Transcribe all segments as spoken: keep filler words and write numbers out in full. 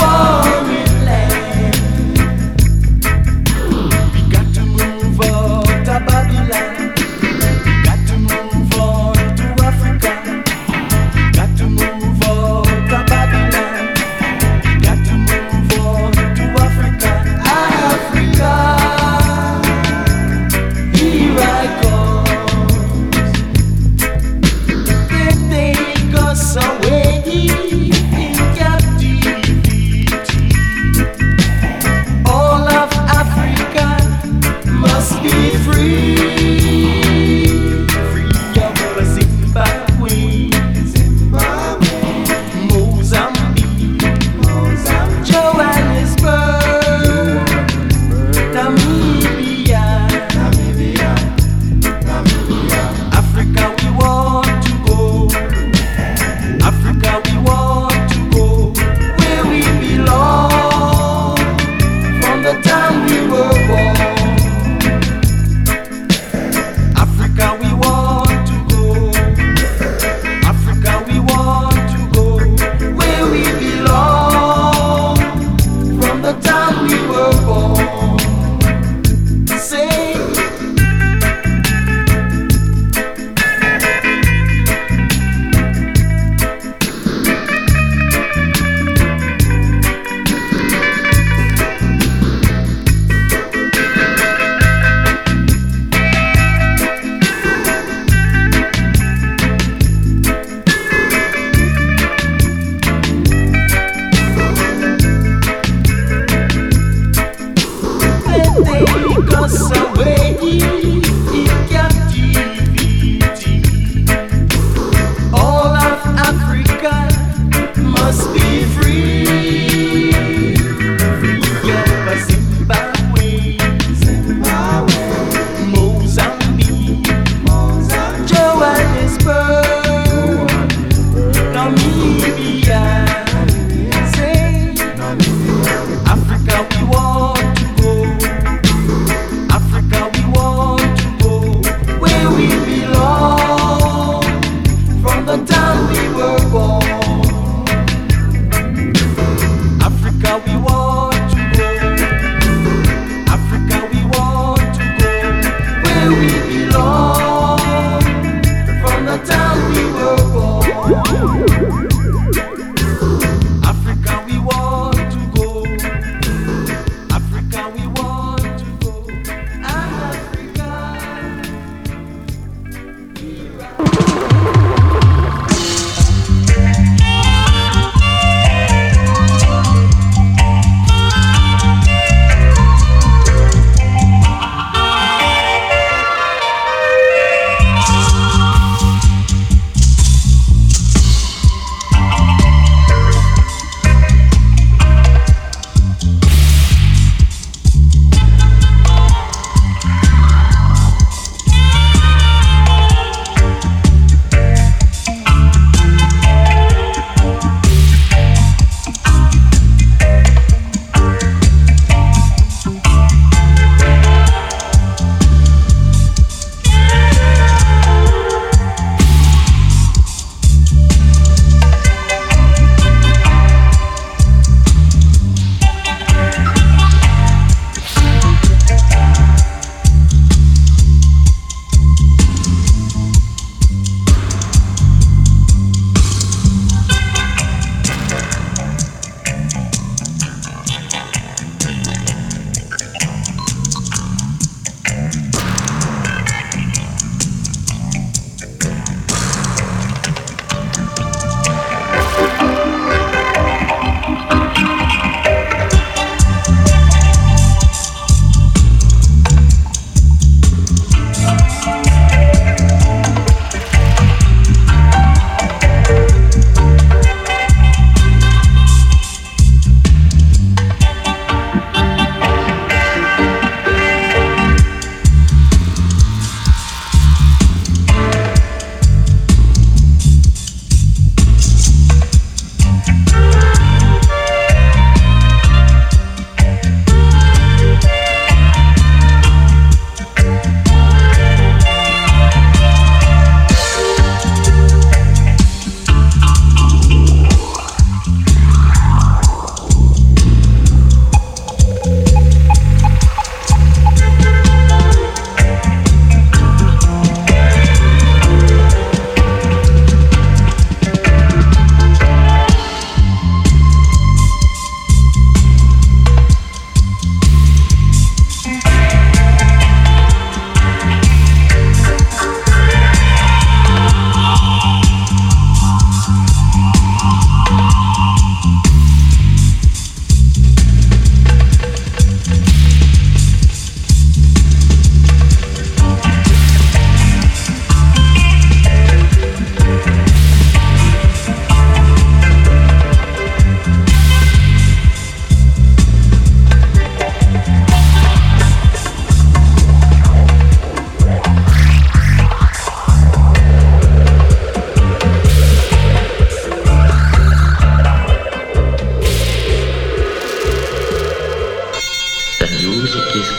They take us away in captivity.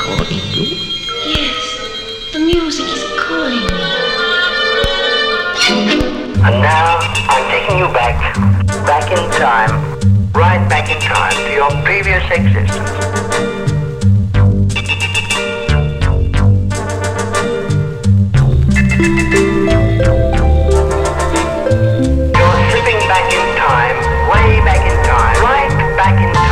calling you? Yes, the music is calling me. And now I'm taking you back, back in time, right back in time to your previous existence. You're slipping back in time, way back in time, right back in time.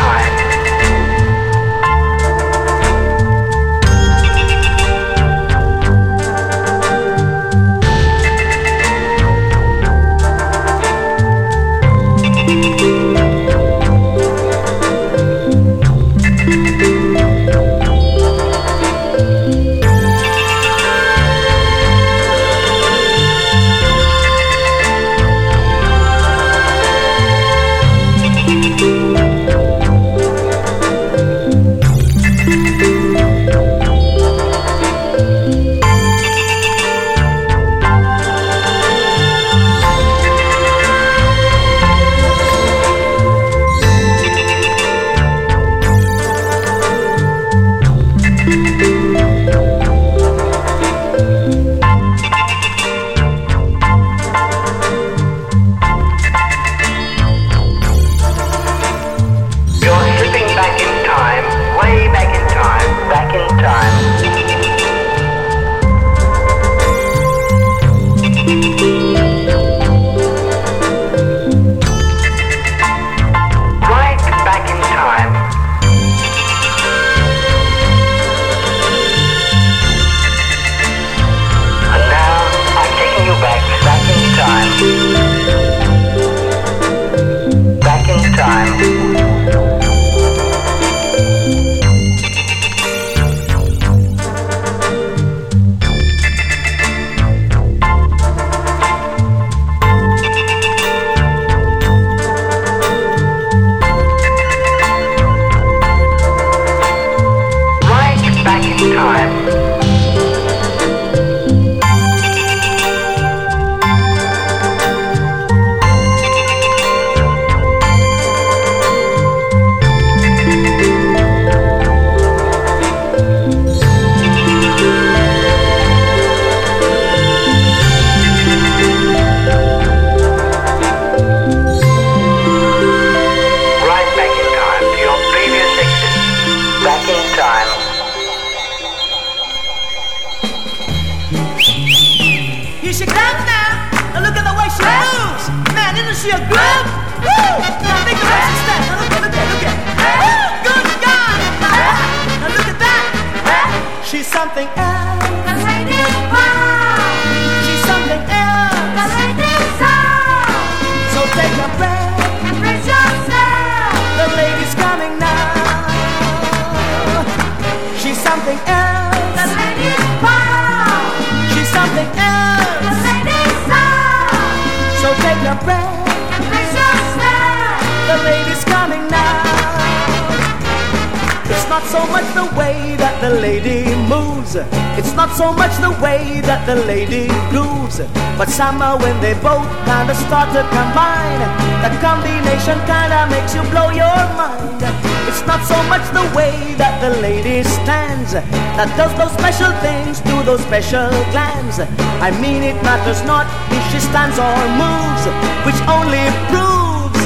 But somehow when they both kinda start to combine, the combination kinda makes you blow your mind. It's not so much the way that the lady stands that does those special things to those special glands. I mean it matters not if she stands or moves, which only proves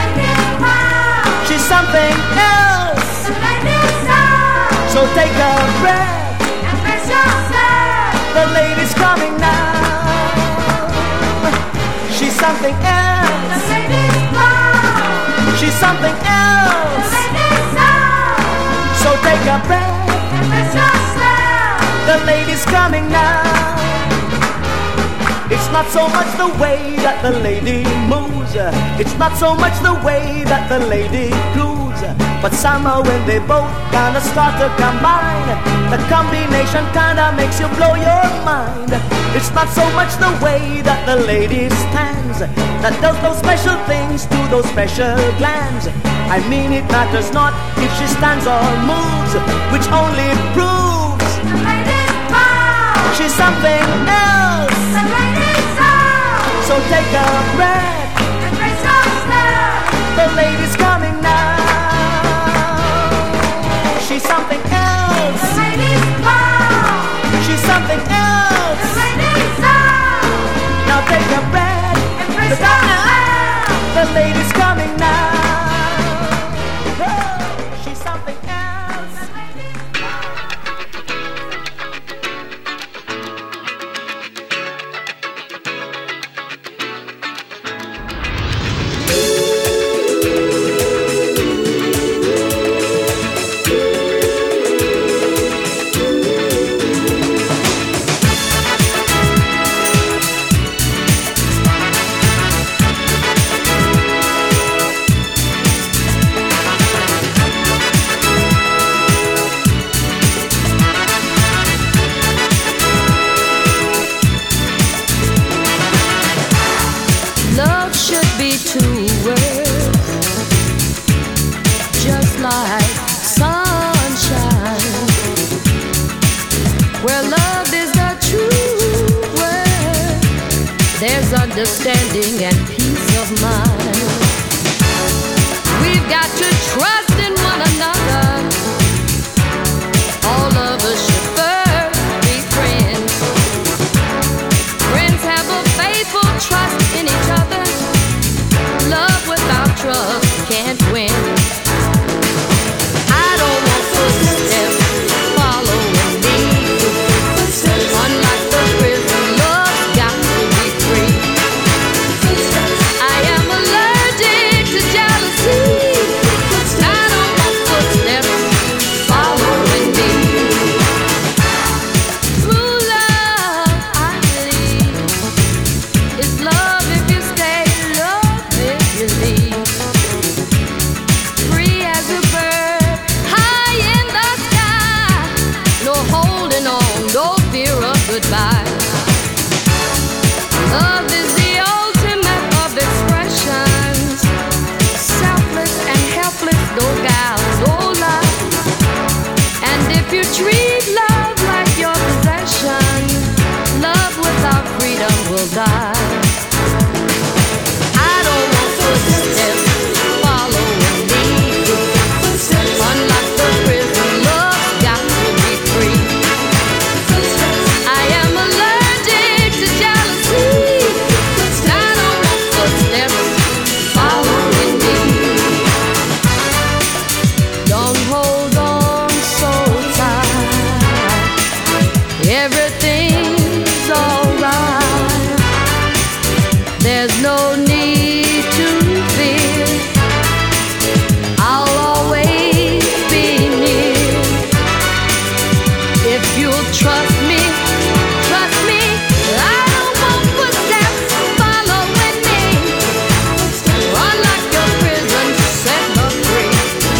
she's something else. So take a breath and brace yourself. The lady's coming now. She's something else. The lady's gone. She's something else. The lady's out. So take a breath and brace yourself. The lady's coming now. It's not so much the way that the lady moves. It's not so much the way that the lady grooves. But somehow when they both kinda start to combine, the combination kinda makes you blow your mind. It's not so much the way that the lady stands that does those special things to those special glands. I mean it matters not if she stands or moves, which only proves the lady's proud. She's something else. The lady's out. So take a breath and brace yourself. The lady's coming now. She's something else. The lady something else. Now take your breath. Look out now. The lady's coming now. Oh, she's something else. Love should be two words, just like sunshine. Where love is the true word, there's understanding and peace of mind. We've got to trust in one another. All of us should first be friends. Friends have a faithful trust in each other. Love without trust can't win. I don't want footsteps following me. Unlike the prison, love's got to be free. I am allergic to jealousy. I don't want footsteps following me. True love, I believe, is love if you stay, love if you leave. Free as a bird, high in the sky. No holding on, no fear of goodbye. Love is the ultimate of expressions. Selfless and helpless, no guile, no lie. And if you treat love like your possession, love without freedom will die. I don't want footsteps following me. Unlike the prison, love's got to be free. I am allergic to jealousy. I don't want footsteps following me. Don't hold on so tight. Everything's alright. There's no need to fear. I'll always be near. If you'll trust me, trust me. I don't want footsteps following me. Unlike your prison, set love free.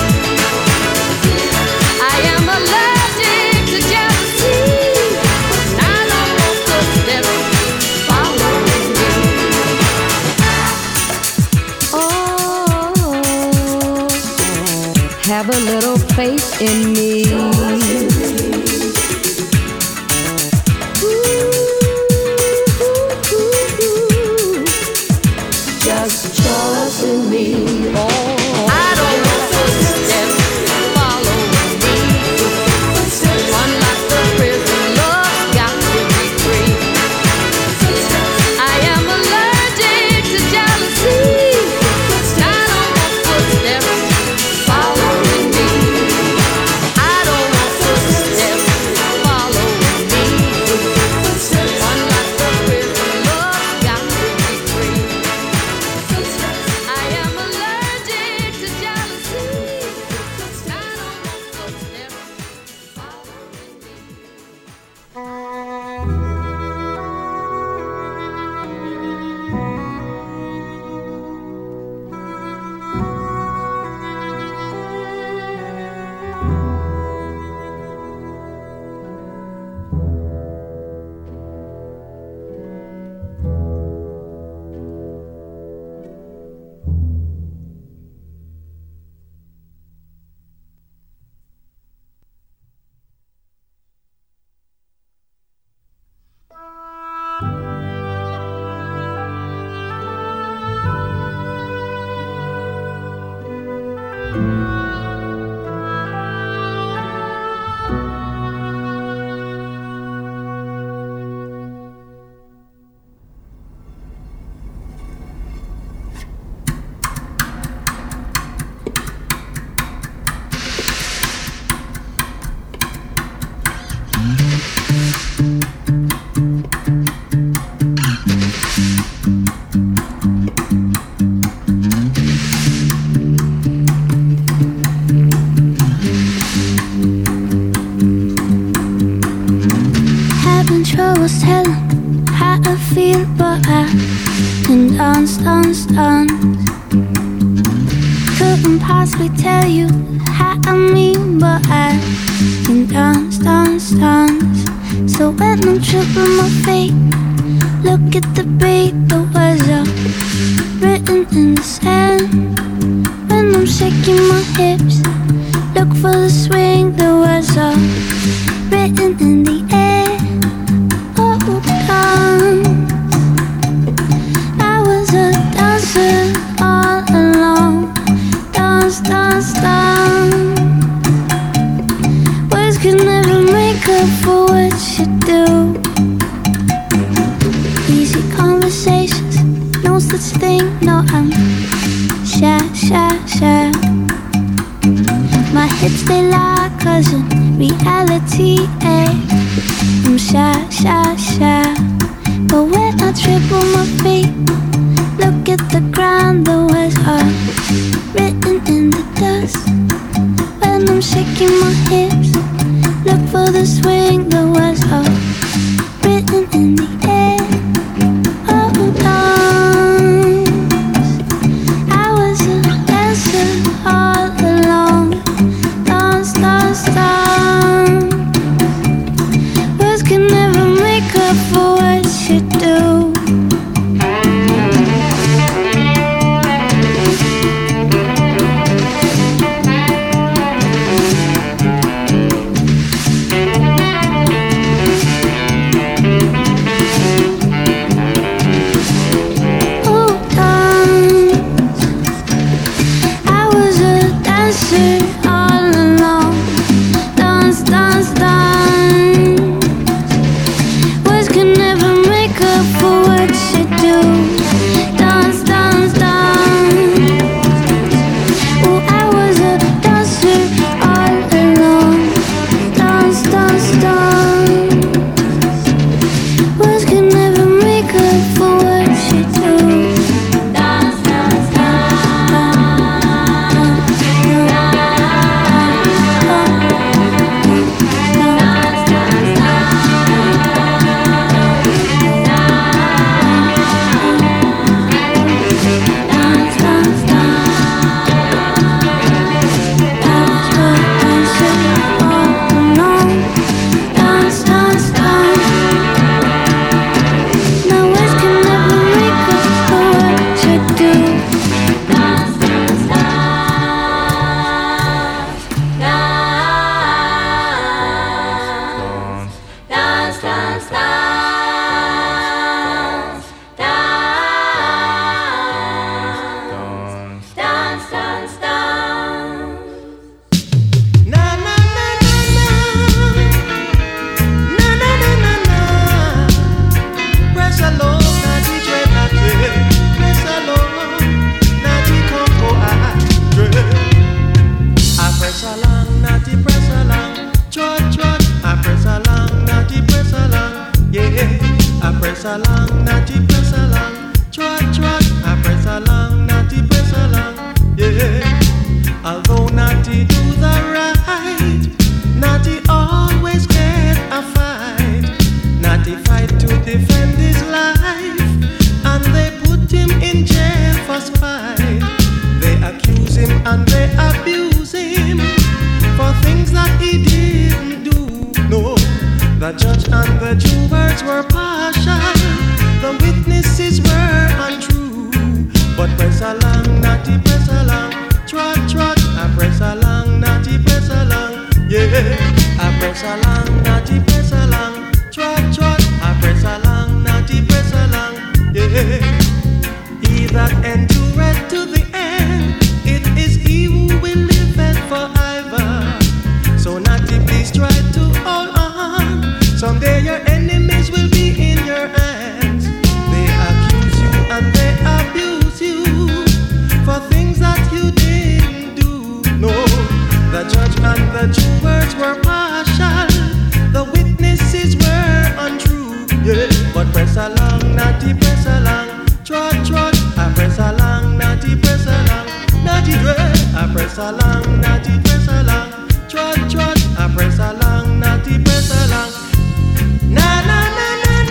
I am allergic to jealousy. I don't want footsteps following me. Oh, have a little faith in me. Ooh, just trust in me. Oh, I don't want footsteps following me. Unlike the prison, love's got to be free. I am allergic to jealousy. I don't want footsteps following me. I don't want footsteps was telling how I feel, but I can dance, dance, dance. Couldn't possibly tell you how I mean, but I can dance, dance, dance. So when I'm tripping my feet, look at the beat, the words are written in the sand. When I'm shaking my hips, look for the swing, the words are written in the air. Oh, dance. I was a dancer all along. Dance, dance, dance. Words can never make up for what you do. Easy conversations, no such thing, no, I'm shy, shy, shy. My hips, they lie, cause in reality, eh, I'm shy, shy, shy. But when I trip on my feet, look at the ground, the words are written in the dust. When I'm shaking my hips, look for the swing, the words are written in the air. Oh, dance. I was a dancer all along. Dance, dance, dance. Words can never make up for what you do. Press along, naughty, press along, trot, trot, I press along, naughty, press along. Na na na na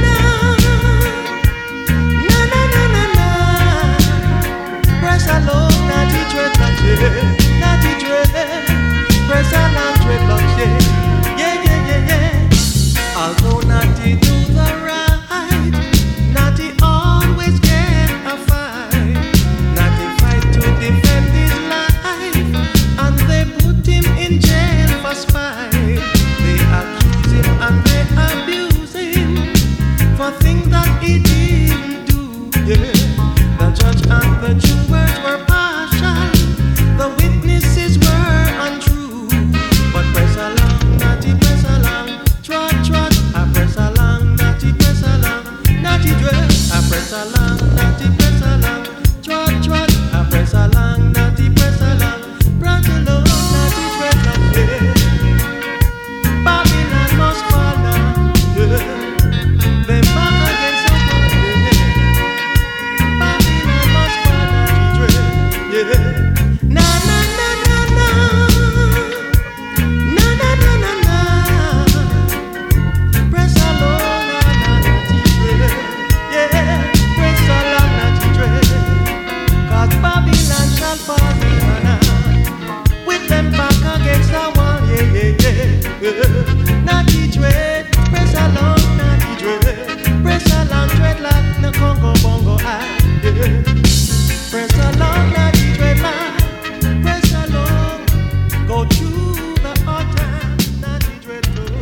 Naughty dread, press along, naughty dread, press along, dreadlock, no Congo bongo I. Yeah. Press along, naughty dreadlock, press along, go through the hard time, naughty dreadlock.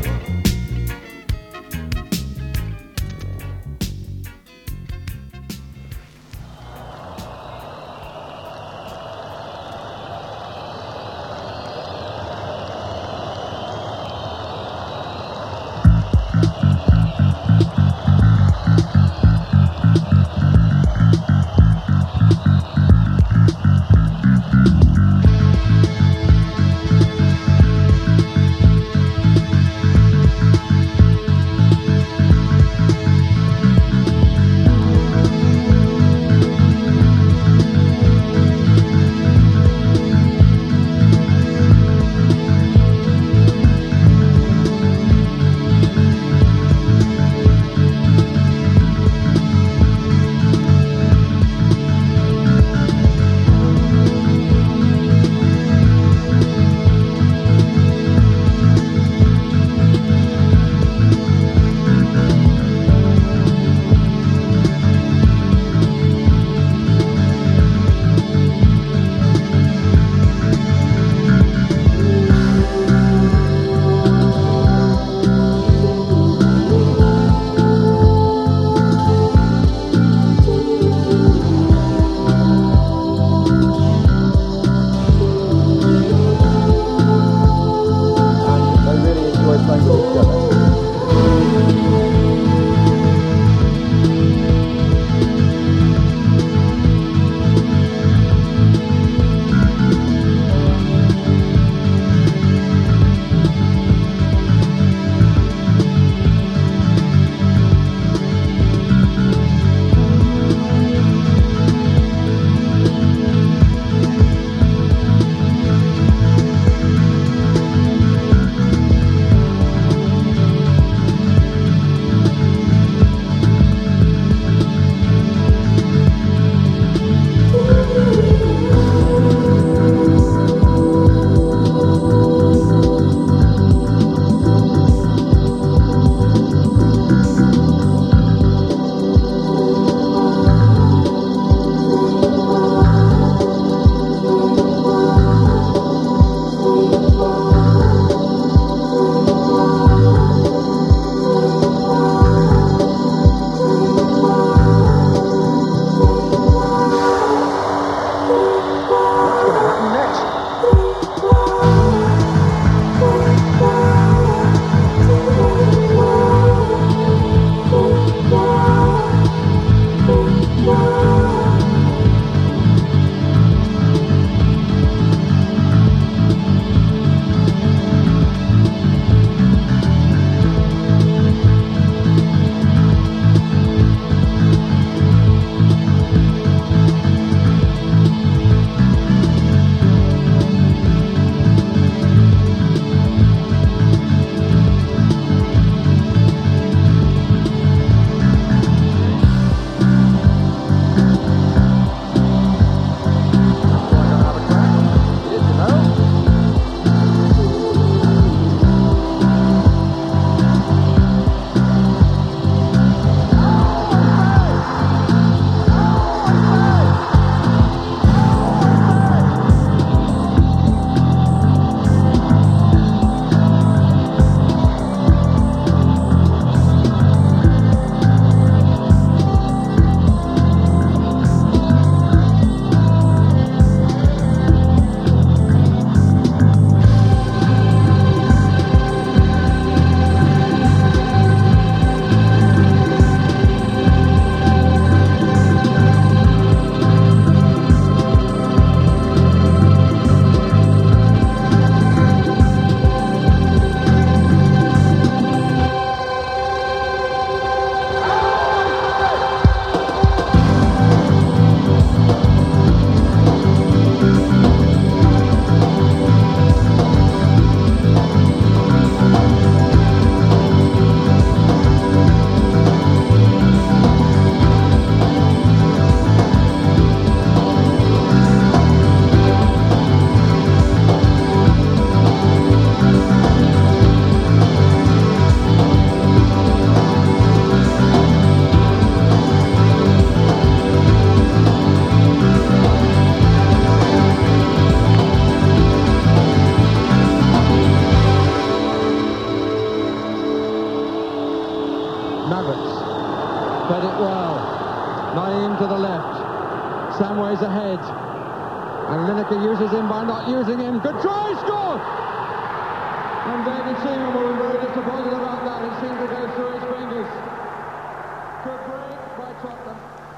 fed it well. Naeem to the left. Samway's ahead. And Lineker uses him by not using him. Good try, score! And David Seaman will be very disappointed about that. It seemed to go through his fingers. Good break by Tottenham.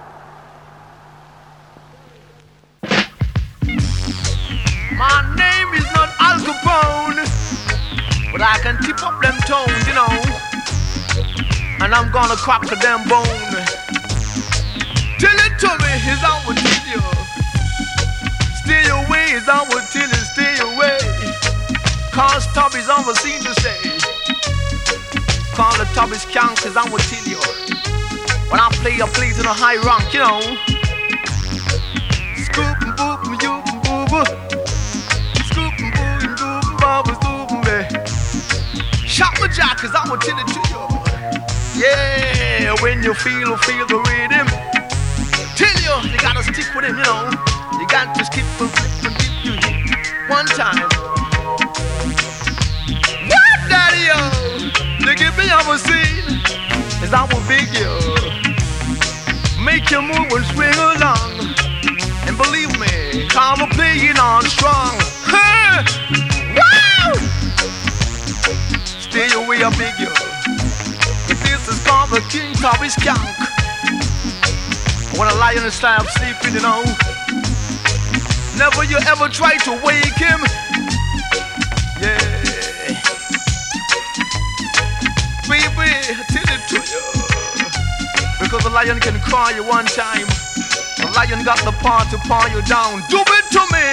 My name is not Al Capone, but I can tip up them tones, you know. And I'm gonna crack a damn bone. Tell it to me, is I will tell you. Stay away, is I will tell you, stay away. Cause Tubby's on the scene to stay. Call the Tubby's count, cause I will tell you. When I play, I play to the high rank, you know. Scoop and boop and you and boo boo. Scoop and boo and doop and bubba scoop and be. Shot my jack, cause I will tell it to you. Yeah, when you feel, feel the rhythm. Tell you, you gotta stick with him, you know. You got to skip and flip and dip you hit one time. What, daddy, yo? They give me on a scene, as I will big you. Make you move and swing along. And believe me, I'm a playing on strong. Huh? Wow! Stay away, I beg you. If this is called the King Tubby's Skunk. When a lion is style sleeping, you know. Never you ever try to wake him. Yeah. Baby, I tell it to you. Because the lion can cry you one time. The lion got the power to paw you down. Do it to me.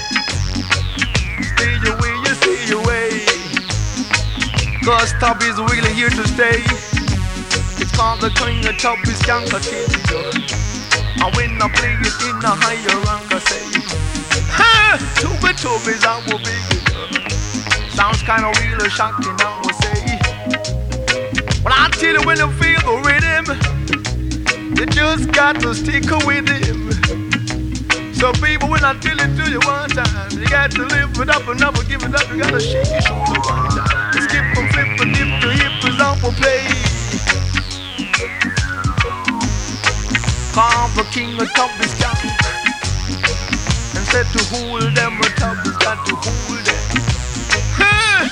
Stay away, you stay away. Cause Tubby's really here to stay. It's called the King of Tubby's Skunk, I tell you. And when I play it in a higher rank, I say, ha! Tubby Tubby's I will be. Sounds kinda really shocking, I will say. But I tell you, when you feel the rhythm, you just got to stick with him. So people, when I tell it to you one time, you got to live it up and never give it up. You gotta shake your shoulder one time. Skip and flip and dip the hip is on for play. Call the King of Tubby's Skunk and said to hold them, a Tubby's got to hold them. Huh.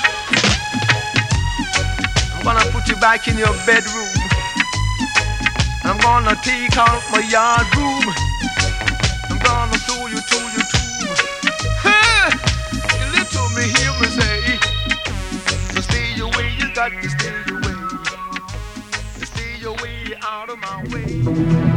I'm gonna put you back in your bedroom. I'm gonna take out my yard broom. I'm gonna throw you to your tomb. Hey, you little me hear me say, so stay away, you got to stay away. Stay away out of my way.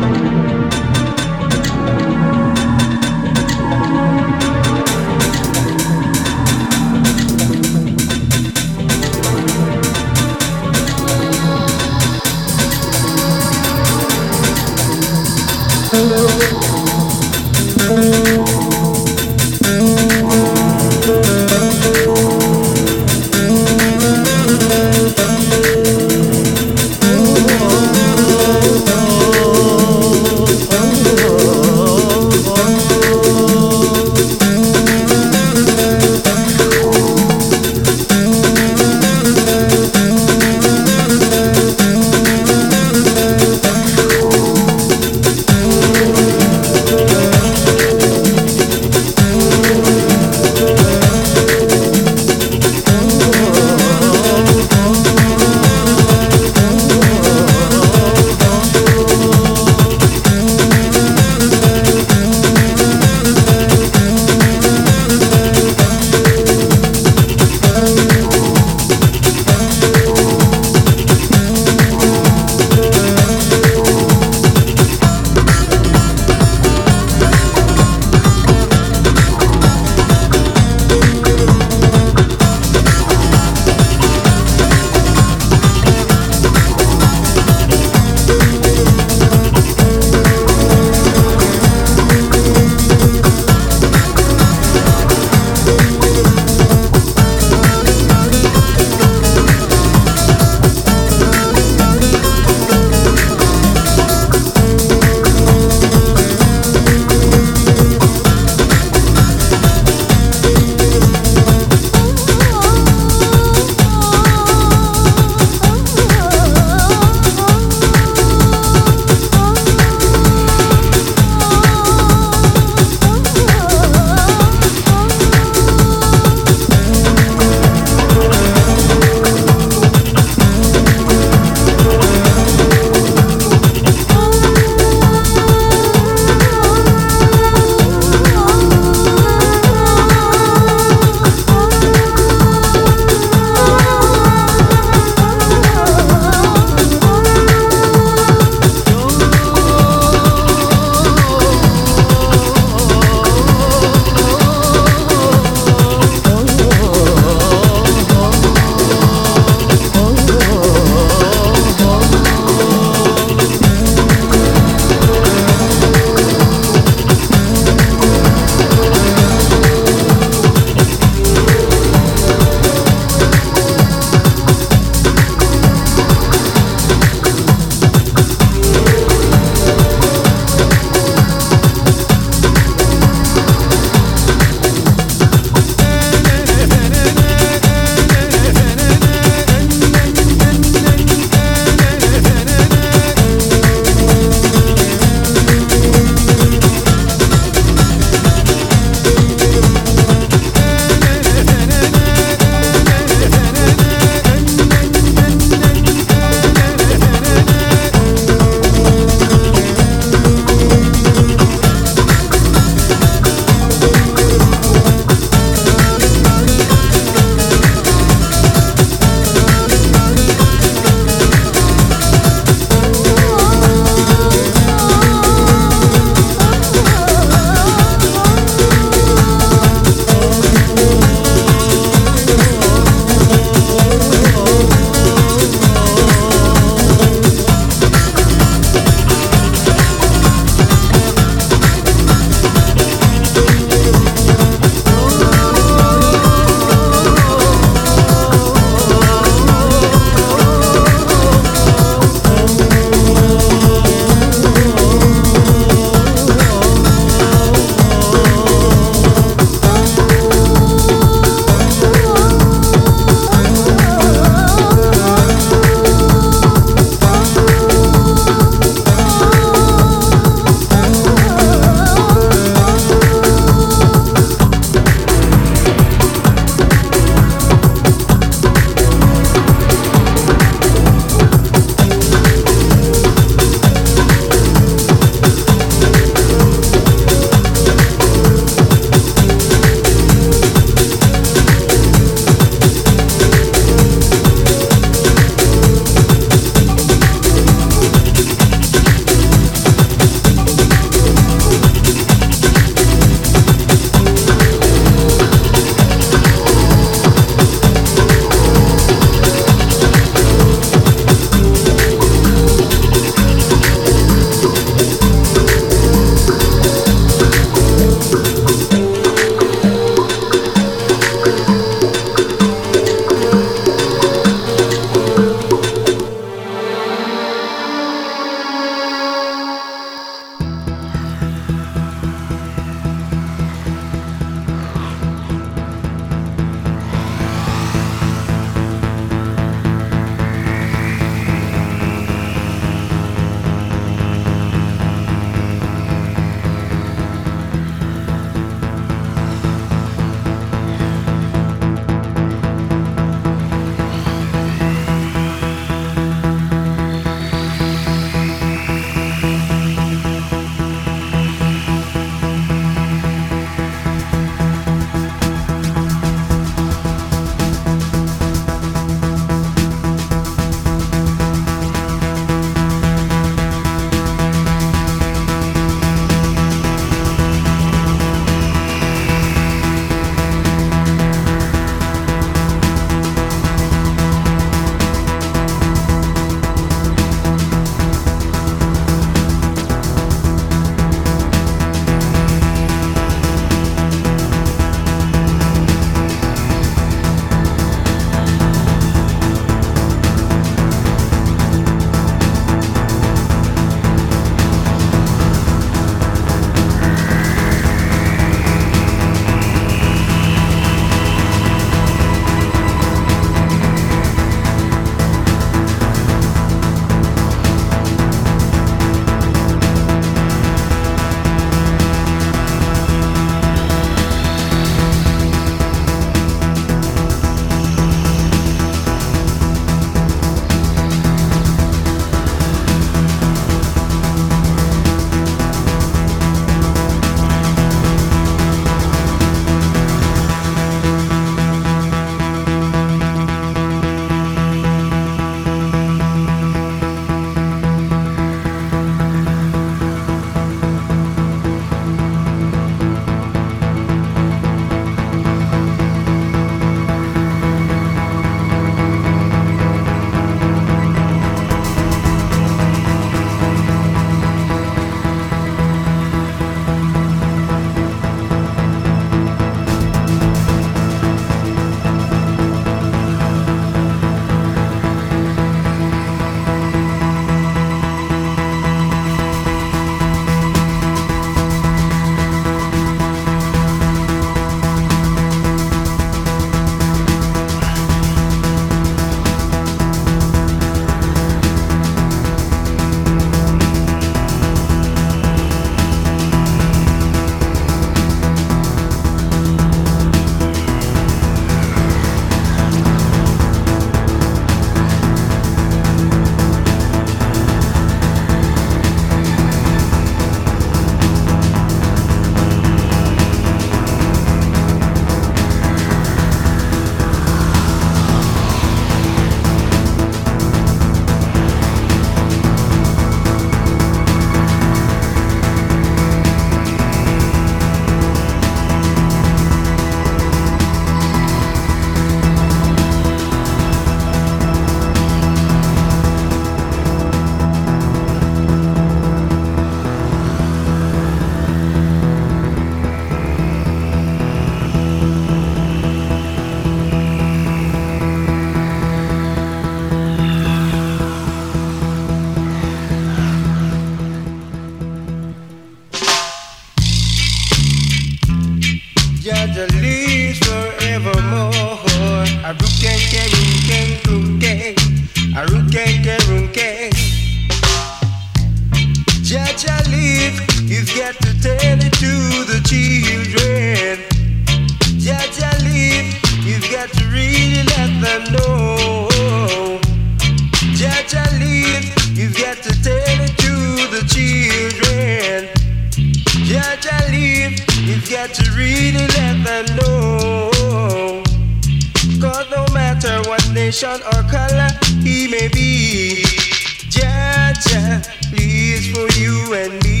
really let them know. Cause no matter what nation or color he may be, Jah Jah lives for you and me.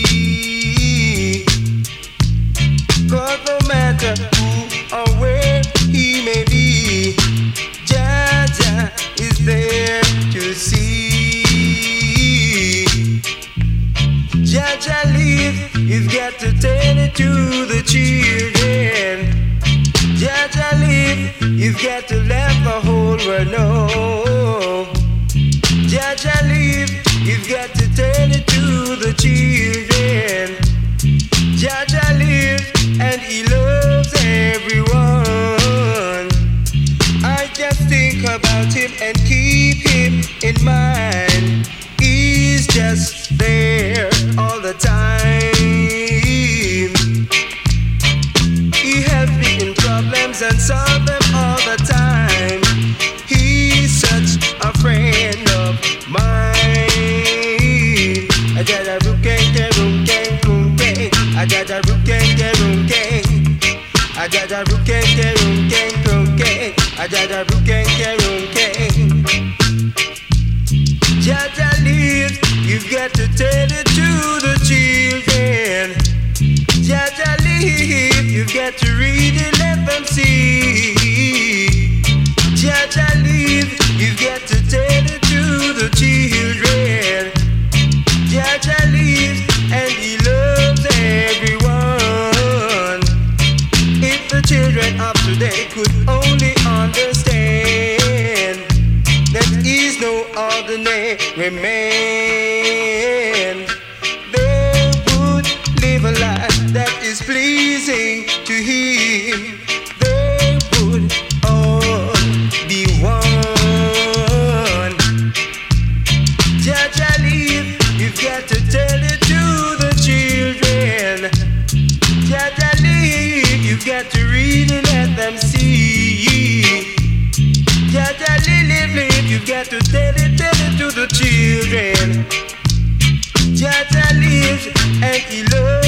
Cause no matter who or where he may be, Jah Jah is there to see. Jah Jah lives, you've got to tell it to the children. Jah Jah lives, you've got to let the whole world know. Jah Jah lives, you've got to tell it to the children. Jah Jah lives, and he loves everyone. I just think about him and keep him in mind. He's just there all the time. He helps me in problems and solve them all the time. He's such a friend of mine. I got a rookie, rookie, rookie. I got a rookie, rookie. I got a rookie, rookie, rookie. I got a rookie, rookie. Jah Jah lives, you've got to tell it to the children. Jah Jah lives, you've got to read it, let them see. Jah Jah lives, you've got to tell it to the children. Jah Jah lives, and he loves everyone. If the children of today could only understand that he's no ordinary man, they would live a life that is pleasing to him. They would all be one. Jah Jah live, you've got to tell it to the children. Jah Jah live, you've got to read and let them see. Jah Jah live, live, you've got to tell it, tell it to the children. Jah Jah lives, and he loves